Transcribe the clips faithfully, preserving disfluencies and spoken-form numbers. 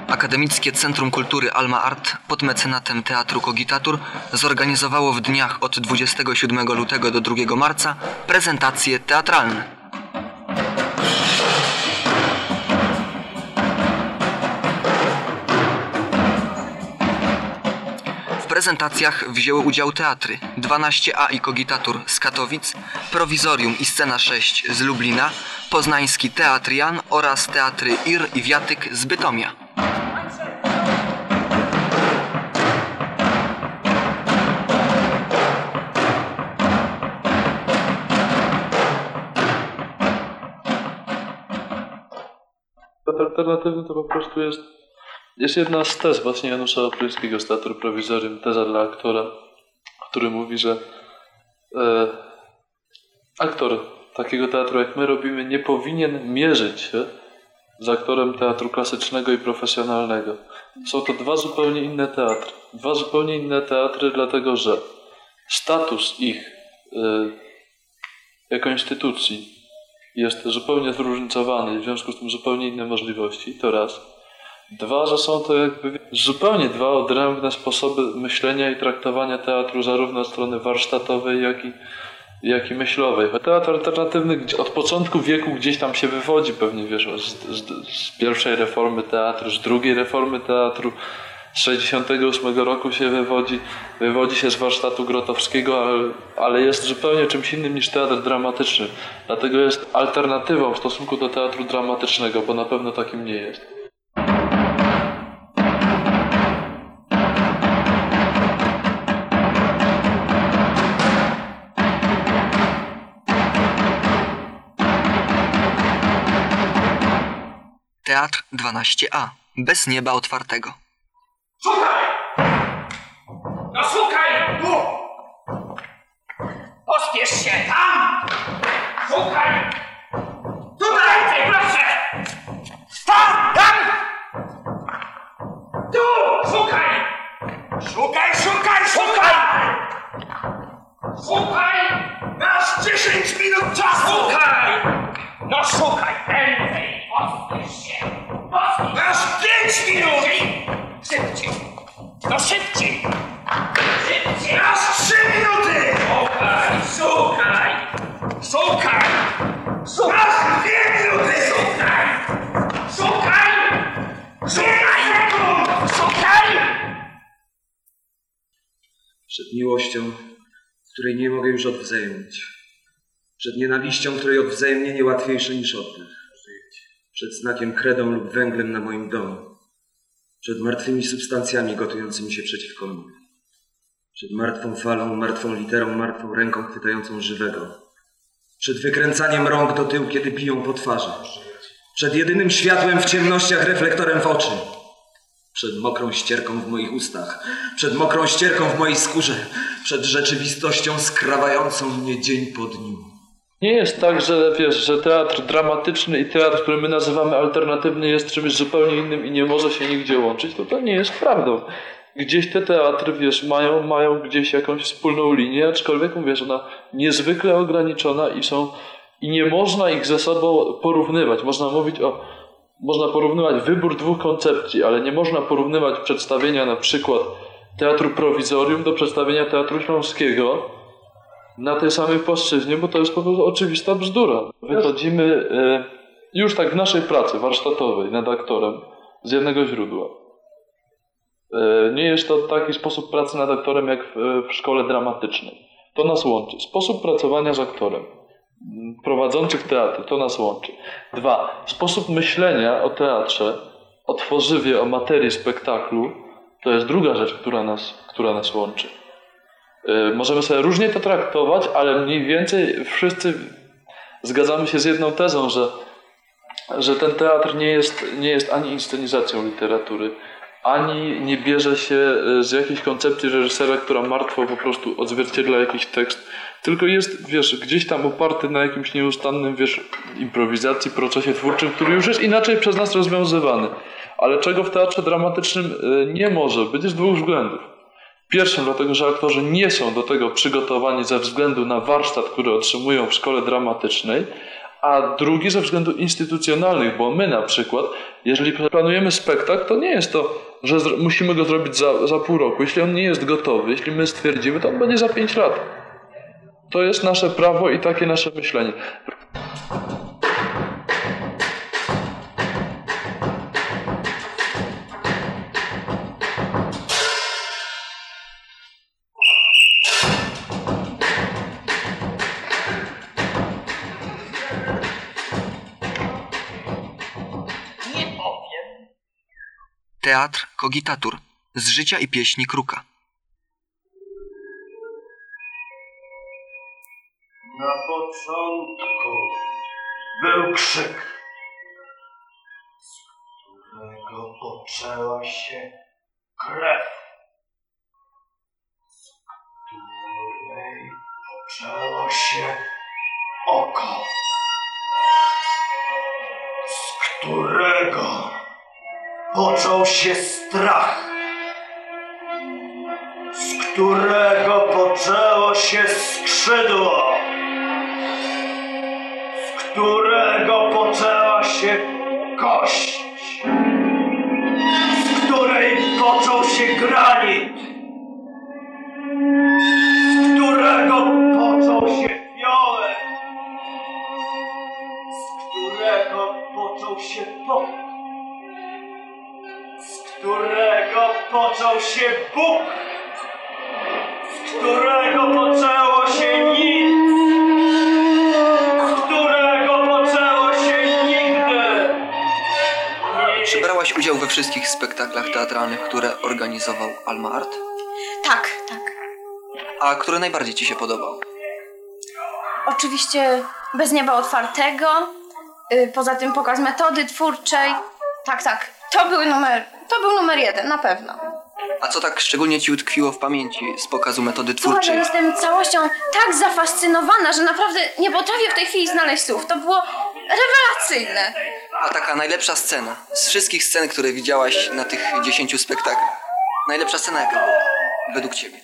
Akademickie Centrum Kultury Alma Art pod mecenatem Teatru Kogitatur zorganizowało w dniach od dwudziestego siódmego lutego do drugiego marca prezentacje teatralne. W prezentacjach wzięły udział teatry dwanaście A i Kogitatur z Katowic, Prowizorium i Scena sześć z Lublina, Poznański Teatr Jan oraz teatry Ir i Wiatyk z Bytomia. Teatr alternatywny to po prostu jest, jest jedna z tez właśnie Janusza Opryńskiego z Teatru Prowizorium, teza dla aktora, który mówi, że e, aktor takiego teatru jak my robimy nie powinien mierzyć się z aktorem teatru klasycznego i profesjonalnego. Są to dwa zupełnie inne teatry. Dwa zupełnie inne teatry, dlatego że status ich e, jako instytucji jest zupełnie zróżnicowany i w związku z tym zupełnie inne możliwości, to raz. Dwa, że są to jakby zupełnie dwa odrębne sposoby myślenia i traktowania teatru zarówno od strony warsztatowej, jak i, jak i myślowej. Teatr alternatywny od początku wieku gdzieś tam się wywodzi pewnie, wiesz, z, z, z pierwszej reformy teatru, z drugiej reformy teatru, z sześćdziesiątego ósmego roku się wywodzi, wywodzi się z warsztatu Grotowskiego, ale, ale jest zupełnie czymś innym niż teatr dramatyczny. Dlatego jest alternatywą w stosunku do teatru dramatycznego, bo na pewno takim nie jest. Teatr dwanaście A. Bez nieba otwartego. Szukaj! No szukaj! Tu! Pospiesz się! Tam! Szukaj! Tutaj! Proszę! Tam! Tam! Tu! Szukaj! Szukaj, szukaj, szukaj! Szukaj! Masz dziesięć minut czasu! Szukaj! No szukaj! Prędzej! Pospiesz się! Pospiesz! Masz pięć minut! Szybciej! No szybciej! Szybciej! Masz trzy minuty! Szukaj! Szukaj! Szukaj! Szukaj! Masz dwie minuty! Szukaj! Szukaj! Szukaj! Szukaj! Przed miłością, której nie mogę już odwzajemnić. Przed nienawiścią, której odwzajemnienie łatwiejsze niż oddech. Przed znakiem kredą lub węglem na moim domu. Przed martwymi substancjami gotującymi się przeciwko mnie. Przed martwą falą, martwą literą, martwą ręką chwytającą żywego. Przed wykręcaniem rąk do tyłu, kiedy biją po twarzy. Przed jedynym światłem w ciemnościach, reflektorem w oczy. Przed mokrą ścierką w moich ustach. Przed mokrą ścierką w mojej skórze. Przed rzeczywistością skrawającą mnie dzień po dniu. Nie jest tak, że wiesz, że teatr dramatyczny i teatr, który my nazywamy alternatywny, jest czymś zupełnie innym i nie może się nigdzie łączyć. To to nie jest prawdą. Gdzieś te teatry, wiesz, mają, mają gdzieś jakąś wspólną linię, aczkolwiek mówię, że ona niezwykle ograniczona i są i nie można ich ze sobą porównywać. Można mówić o, można porównywać wybór dwóch koncepcji, ale nie można porównywać przedstawienia na przykład Teatru Prowizorium do przedstawienia Teatru Śląskiego na tej samej płaszczyźnie, bo to jest po prostu oczywista bzdura. Wychodzimy y, już tak w naszej pracy warsztatowej nad aktorem z jednego źródła. Y, nie jest to taki sposób pracy nad aktorem jak w, w szkole dramatycznej. To nas łączy. Sposób pracowania z aktorem prowadzących teatr, to nas łączy. Dwa. Sposób myślenia o teatrze, o tworzywie, o materii spektaklu, to jest druga rzecz, która nas, która nas łączy. Możemy sobie różnie to traktować, ale mniej więcej wszyscy zgadzamy się z jedną tezą, że, że ten teatr nie jest, nie jest ani inscenizacją literatury, ani nie bierze się z jakiejś koncepcji reżysera, która martwo po prostu odzwierciedla jakiś tekst, tylko jest, wiesz, gdzieś tam oparty na jakimś nieustannym, wiesz, improwizacji, procesie twórczym, który już jest inaczej przez nas rozwiązywany. Ale czego w teatrze dramatycznym nie może być z dwóch względów. Pierwszym dlatego, że aktorzy nie są do tego przygotowani ze względu na warsztat, który otrzymują w szkole dramatycznej, A drugi ze względów instytucjonalnych, bo my na przykład, jeżeli planujemy spektakl, to nie jest to, że zro- musimy go zrobić za, za pół roku. Jeśli on nie jest gotowy, jeśli my stwierdzimy, to on będzie za pięć lat. To jest nasze prawo i takie nasze myślenie. Teatr Kogitatur z życia i pieśni Kruka. Na początku był krzyk, z którego poczęła się krew, z której poczęło się oko, z którego począł się strach, z którego poczęło się skrzydło, z którego poczęła się kość, z której począł się granit, z którego począł się fiolet, z którego począł się pot, z którego począł się Bóg, z którego poczęło się nic, z którego poczęło się nigdy. Czy brałaś udział we wszystkich spektaklach teatralnych, które organizował Alma Art? Tak, tak. A który najbardziej ci się podobał? Oczywiście Bez nieba otwartego, yy, poza tym pokaz metody twórczej. Tak, tak. To był numer, to był numer jeden, na pewno. A co tak szczególnie ci utkwiło w pamięci z pokazu metody Słuchaj, twórczej? ja jestem całością tak zafascynowana, że naprawdę nie potrafię w tej chwili znaleźć słów. To było rewelacyjne. A taka najlepsza scena z wszystkich scen, które widziałaś na tych dziesięciu spektaklach. Najlepsza scena jaka była? Według ciebie?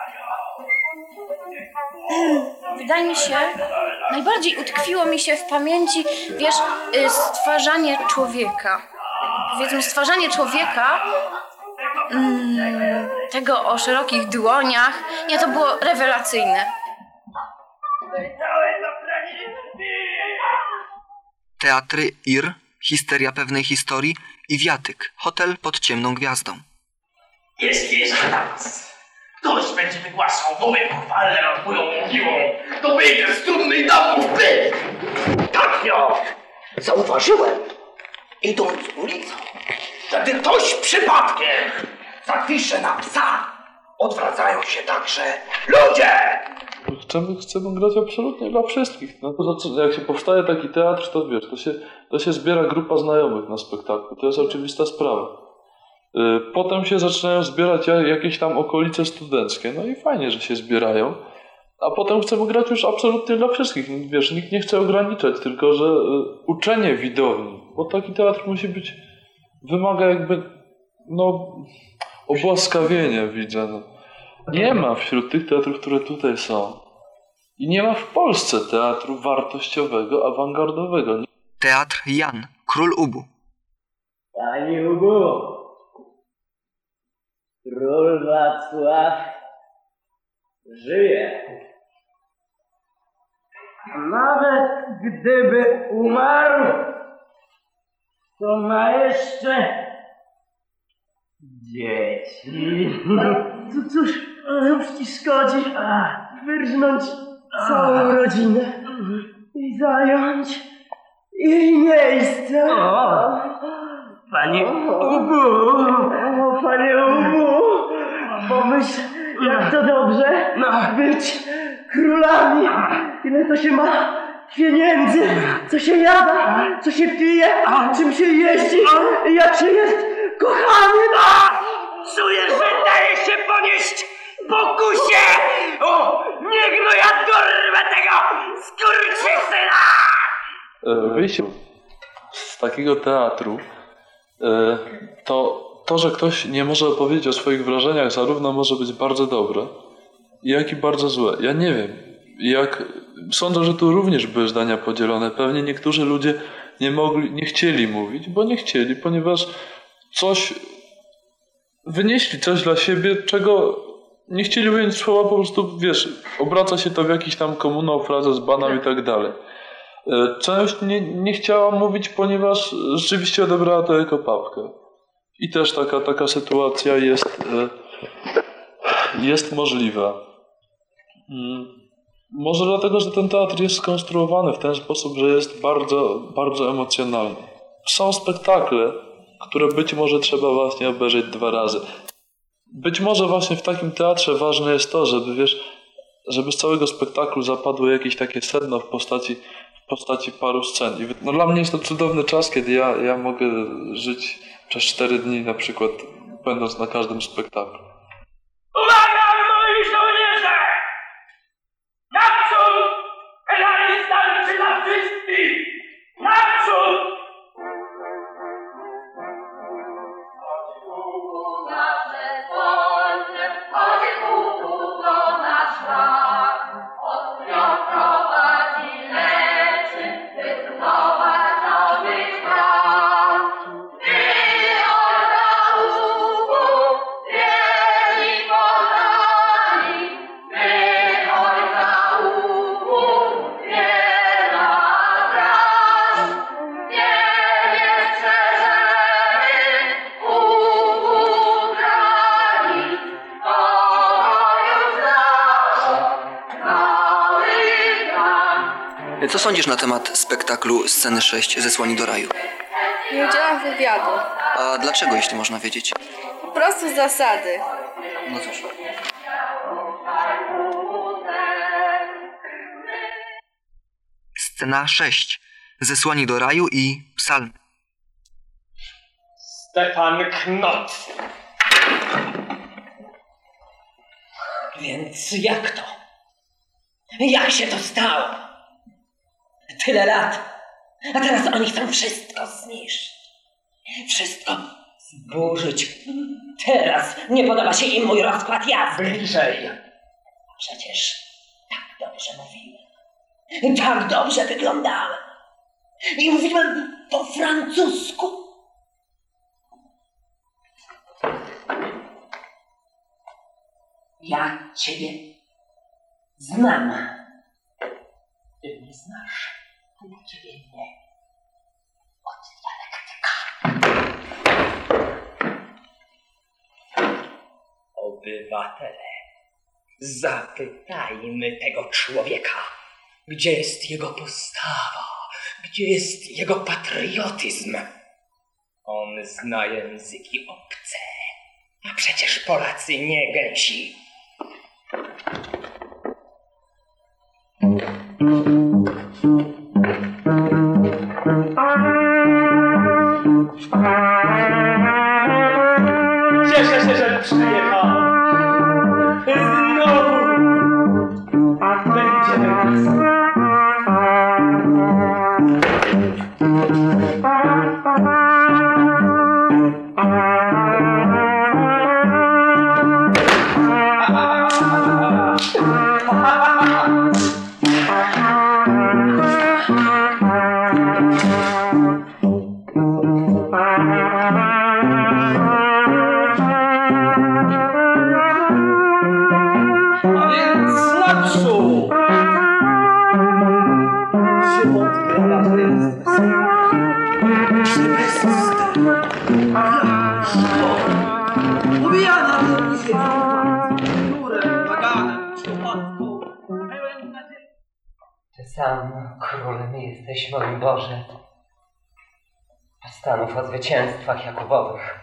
Wydaje mi się, najbardziej utkwiło mi się w pamięci, wiesz, y, stwarzanie człowieka. Powiedzmy, stwarzanie człowieka, mm, tego o szerokich dłoniach. Nie, to było rewelacyjne. Teatry Ir, Histeria pewnej historii i Wiatyk, hotel pod ciemną gwiazdą. Jest wieża na nas. Ktoś będzie wygłaszał woły pochwalne nad moją mogiłą. To wyjdzie z trumny domów, by! Tak, jo! Zauważyłem, idąc ulicą, że gdy ktoś przypadkiem zapisze na psa, odwracają się także ludzie! Chcemy, chcemy grać absolutnie dla wszystkich. No to, to, jak się powstaje taki teatr, to wiesz, to się, to się zbiera grupa znajomych na spektaklu. To jest oczywista sprawa. Potem się zaczynają zbierać jakieś tam okolice studenckie. No i fajnie, że się zbierają. A potem chcemy grać już absolutnie dla wszystkich. Wiesz, nikt nie chce ograniczać, tylko że uczenie widowni. Bo taki teatr musi być, wymaga jakby, no, obłaskawienia widza. No. Nie ma wśród tych teatrów, które tutaj są. I nie ma w Polsce teatru wartościowego, awangardowego. Teatr Jan, Król Ubu. Panie Ubu, król Wacław żyje. Nawet gdyby umarł, to ma jeszcze dzieci. To cóż, już ci szkodzi wyrżnąć całą rodzinę i zająć jej miejsce. O, panie Ubu, o, panie Ubu, pomyśl, jak to dobrze być królami. Ile to się ma pieniędzy, co się jada, co się pije, czym się jeździ, jak się jest kochany. Czuję, że daje się ponieść pokusie! O, niech no ja dorwę tego skurczysyna! Wyjście z takiego teatru, to to, że ktoś nie może opowiedzieć o swoich wrażeniach, zarówno może być bardzo dobre, jak i bardzo złe. Ja nie wiem, jak sądzę, że tu również były zdania podzielone. Pewnie niektórzy ludzie nie mogli, nie chcieli mówić, bo nie chcieli, ponieważ coś wynieśli coś dla siebie, czego nie chcieli ująć słowa, po prostu, wiesz, obraca się to w jakiś tam komunał, frazę z baną i tak dalej. Część nie, nie chciała mówić, ponieważ rzeczywiście odebrała to jako papkę. I też taka, taka sytuacja jest, jest możliwa. Może dlatego, że ten teatr jest skonstruowany w ten sposób, że jest bardzo, bardzo emocjonalny. Są spektakle, które być może trzeba właśnie obejrzeć dwa razy. Być może właśnie w takim teatrze ważne jest to, żeby, wiesz, żeby z całego spektaklu zapadło jakieś takie sedno w postaci, w postaci paru scen. I no dla mnie jest to cudowny czas, kiedy ja, ja mogę żyć przez cztery dni na przykład, będąc na każdym spektaklu. Uwaga, moi żołnierze! Naprzód! Medali starczy dla wszystkich! Naprzód! Co sądzisz na temat spektaklu Sceny sześć Zesłani do raju? Nie udzielam wywiadu. A dlaczego, jeśli można wiedzieć? Po prostu z zasady. No cóż. Scena sześć Zesłani do raju i psalm. Stefan Knot. Więc jak to? Jak się to stało? Tyle lat, a teraz oni chcą wszystko zniszczyć. Wszystko zburzyć. Teraz nie podoba się im mój rozkład jazdy. Bliżej. Przecież tak dobrze mówiłem. Tak dobrze wyglądałem. I mówiłem po francusku. Ja ciebie znam. Ty mnie znasz, a ja ciebie nie. Od dialektyka. Obywatele, zapytajmy tego człowieka, gdzie jest jego postawa, gdzie jest jego patriotyzm. On zna języki obce, a przecież Polacy nie gęsi. Cieszę się, że przyjechał. Znowu będziemy blisko. Ty sam królem jesteś, mój Boże. Postanów o zwycięstwach Jakubowych.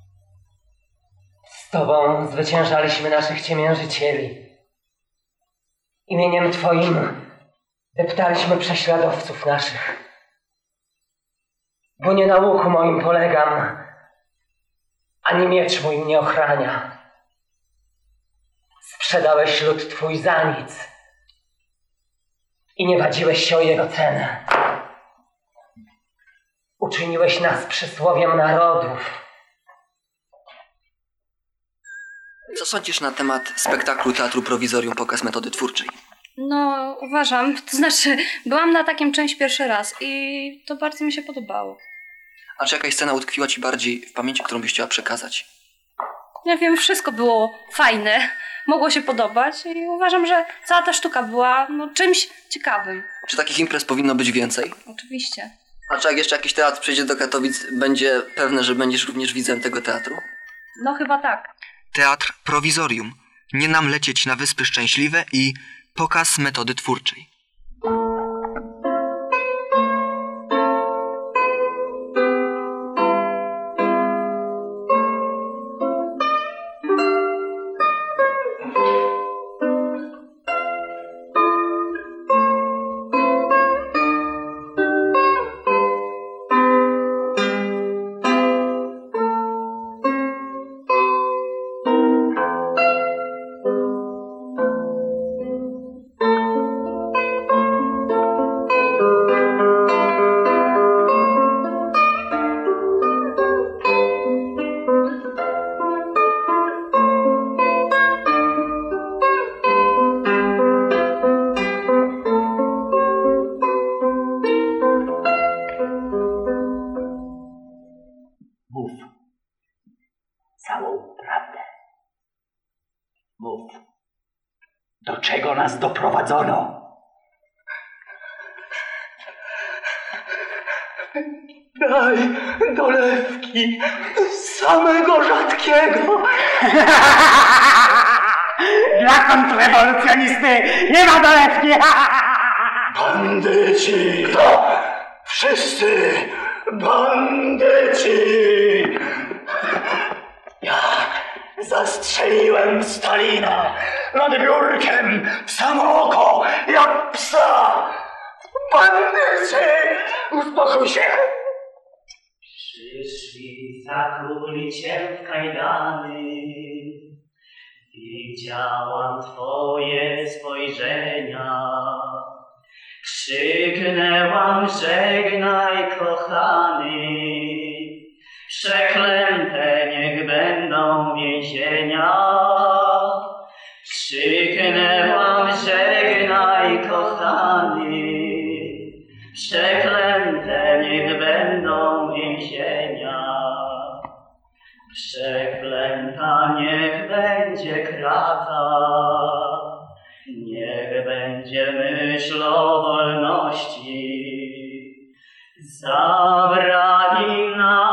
Z Tobą zwyciężaliśmy naszych ciemiężycieli. Imieniem Twoim deptaliśmy prześladowców naszych. Bo nie na łuku moim polegam, ani miecz mój mnie ochrania. Sprzedałeś lud Twój za nic i nie wadziłeś się o jego cenę. Uczyniłeś nas przysłowiem narodów. Co sądzisz na temat spektaklu Teatru Prowizorium Pokaz metody twórczej? No, uważam, to znaczy, byłam na takim czymś pierwszy raz i to bardzo mi się podobało. A czy jakaś scena utkwiła ci bardziej w pamięci, którą byś chciała przekazać? Ja wiem, wszystko było fajne, mogło się podobać i uważam, że cała ta sztuka była no, czymś ciekawym. Czy takich imprez powinno być więcej? Oczywiście. A czy jak jeszcze jakiś teatr przyjdzie do Katowic, będzie pewne, że będziesz również widzem tego teatru? No chyba tak. Teatr Prowizorium. Nie nam lecieć na Wyspy Szczęśliwe i pokaz metody twórczej. Mów całą prawdę. Mów, do czego nas doprowadzono? Daj dolewki samego rzadkiego. Dla kontrrewolucjonisty nie ma dolewki. Bandyci! Kto? Wszyscy bandyci! Ja zastrzeliłem Stalina nad biurkiem w samo oko, jak psa! Bandyci! Uspokój się! Przyszli zakuli cię w kajdany. Widziałam twoje spojrzenia. Krzyknęłam, żegnaj kochany. Przeklęte niech będą więzienia. Krzyknęłam, żegnaj kochany. Przeklęte niech będą więzienia. Przeklęta niech będzie krata. Niech będzie myśl o wolności. Zabrali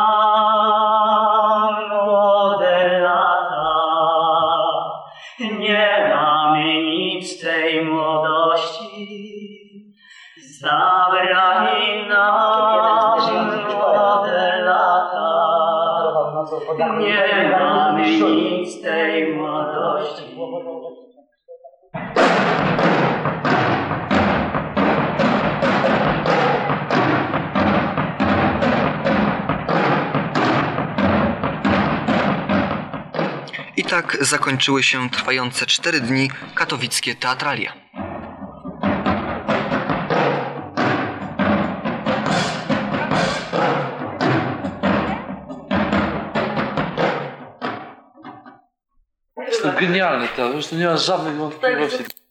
nam młode lata. Nie mamy nic tej młodości. Zabrali nam młode lata. Nie mamy nic tej młodości. I tak zakończyły się trwające cztery dni katowickie teatralia. Jest to genialny teatr, zresztą nie ma żadnych wątpliwości.